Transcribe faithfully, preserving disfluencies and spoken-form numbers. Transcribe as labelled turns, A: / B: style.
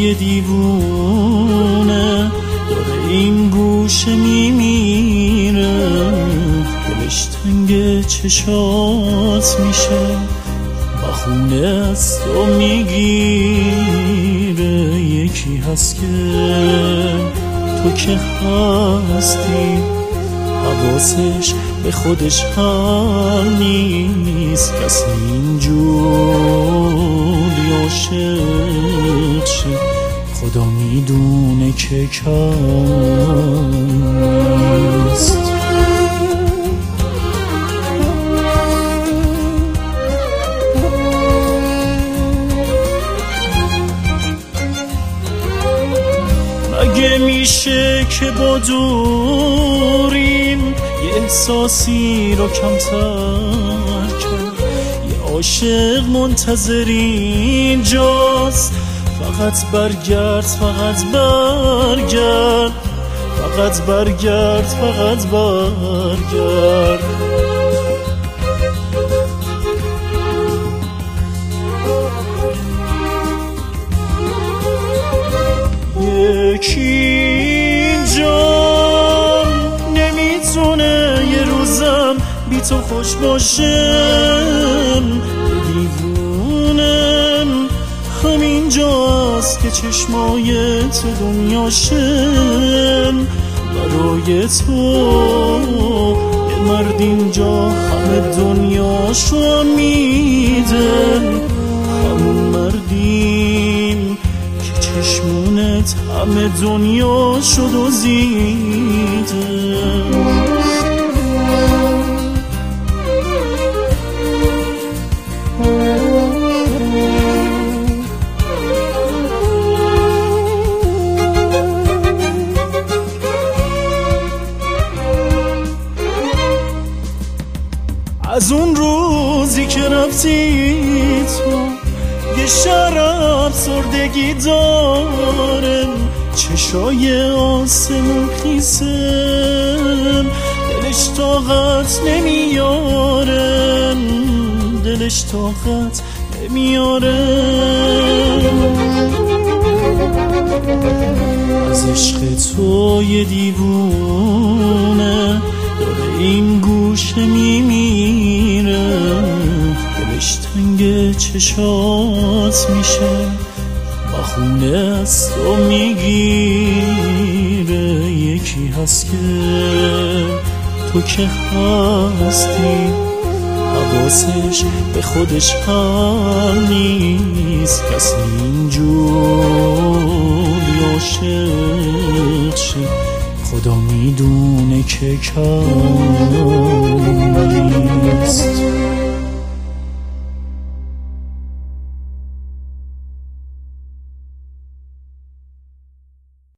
A: توی دیوونه داره این گوشه میمیره، دلش تنگ چشات میشه، بخونه از تو میگیره. یکی هست که تو که هستی حواسش به خودش هم نیست، کسی اینجوری عاشق شه خدا میدونه که کم نیست. مگه میشه که با دوریم یه احساسی رو کمتر کرد؟ یه عاشق منتظر اینجاست، فقط برگرد فقط برگرد فقط برگرد فقط برگرد. یکی اینجا نمیتونه یه روزم بی تو خوش باشم، دیوونم همینجاست که چشمای تو دنیاشم. برای تو یه مرد اینجا همه دنیاشو میدن، همون مردیم که چشمونت همه دنیاشو دزدیدن. از اون روزی که رفتی تو یه شراب سردگی دارم، چشای آسمون خیسم، دلش طاقت نمیارم دلش طاقت نمیارم. از عشق تو یه دیوونه داره این گوشه میمیره، دلش تنگ چشات میشه، بخونه از تو میگیره. یکی هست که تو که هستی حواسش به خودش هم نیست، کسی اینجوری عاشق شه خدا میدونه که کم نیست.